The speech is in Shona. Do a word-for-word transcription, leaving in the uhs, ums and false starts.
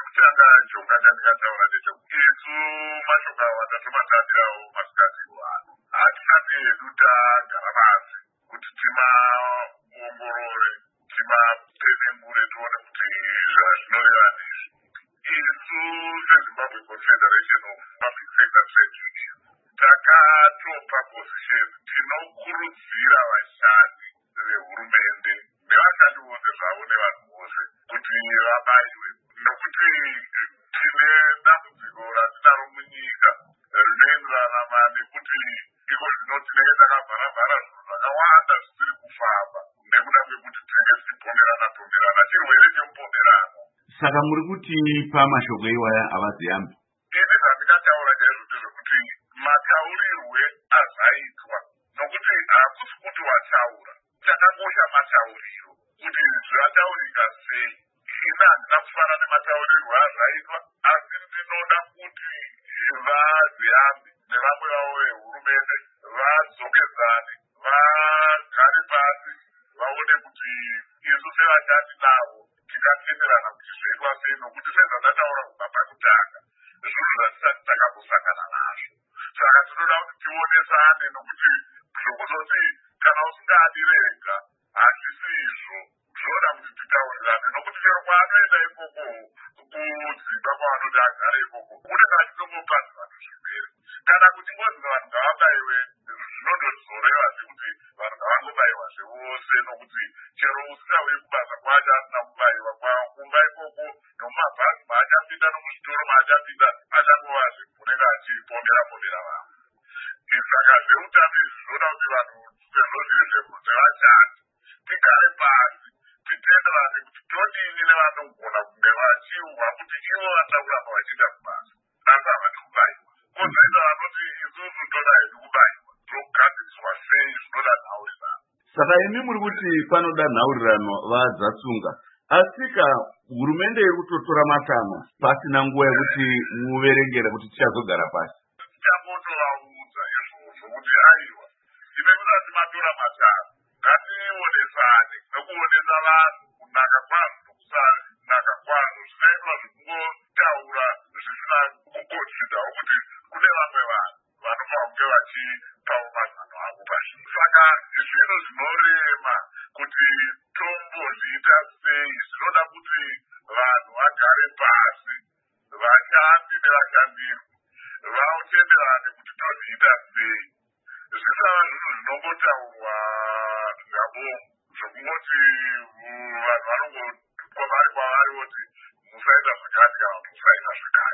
chekutanga chonga chandikataura ndechekuti isu mashoko awo atatomatambirawo masikati wano hatisati hedu tagara pasi kuti timaongorore timapenengure tione kuti zvazvinoreva nezvi. Isu seZimbabwe Confederation of Public Sector Trade Unions takatopa position tinokurudzira vashandi vehurumende nevashandi vose zvavo nevanhu vose kuti vabayiwe, nokuti tine dambudziko ratinaro munyika rinoenderana nekuti iko zvino tinenge takavhara-vhara zvinhu zvakawanda zvisiri kufamba nekuda kwekuti tinenge tichipomerana pomerana chirwere chemupomerano. Saka muri kuti pamashoko iwaya havaziyambi? Ini zvandikataura ndezvo ndezvekuti mataurirwe azaitwa, nokuti hakusi kuti wataura, chakakosha matauriro kuti zvataurika sei. Ina handina kufana nemataurirwe azaitwa, asi ndinoda kuti vaziyambi nevamwe vavo vehurumende vadzokedzane, vagare pasi, vaone kuti isu sevashandi navo tingatenderana kuti zvoitwa sei, nokuti sezvatataura kubva pakutanga zvinhu zvatisati takambosangana nazvo. Saka tinoda kuti tionesane, nokuti zvokuzoti kana usingadi rega hazvisi izvo, zvinoda kuti titaurirane, nokuti chero kwaanoenda ikoko kudzimba kwavanoti agare ikoko unenge achitombopadza vanhu zvirwere. Kana kuti ngozi vanhu ngavabayiwe, zvinondozoreva sekuti vanhu ngavangobayiwa zvevose, nokuti chero usingauyi kubasa kwacho asina kubayiwa kumba ikoko nomumabhazi maachapinda nomuzvitoro maachapinda achangova zvekunenge achipomera-pomera vanhu. Saka zveutano izvi zvinoda kuti vanhu sezvo zviri zvevashandi tigare pasi titenderane kuti todini nevanogona kunge vachiuhwa kuti ivo vatauramba vachienda kubasa asi havadi kubayiwa. Kozoita vanoti isusu toda hedu kubayiwa, togadziriswa sei? Zvinoda nhaurirano. Saka imi muri kuti panoda nhaurirano vadzasunga, asika hurumende iri kutotora matanho pasina nguva yekuti muverengere kuti tichazogara pasi. Tichambotovaudza izvozvo kuti aiwa, ime musati matora matanho ngationesane nekuonesa vanhu kunaka kwazvo nokusanaka kwazvo. Zvinoitwa zvekungotaura zvisina kukonzidzawo kuti kune vamwe vanhu vanofanira kunge vachipawo mazano avo pashi. Saka zvino zvinorema kuti tombozviita sei, zvinoda kuti vanhu vagare pasi, vashandi nevashandirwi vatenderane kuti tozviita sei. Zvisava zvinhu zvinongotaurwa zvabo zvokungoti vanhu vanongopa vari kwavari voti musaita zvakati kana kuti musaita zvakati.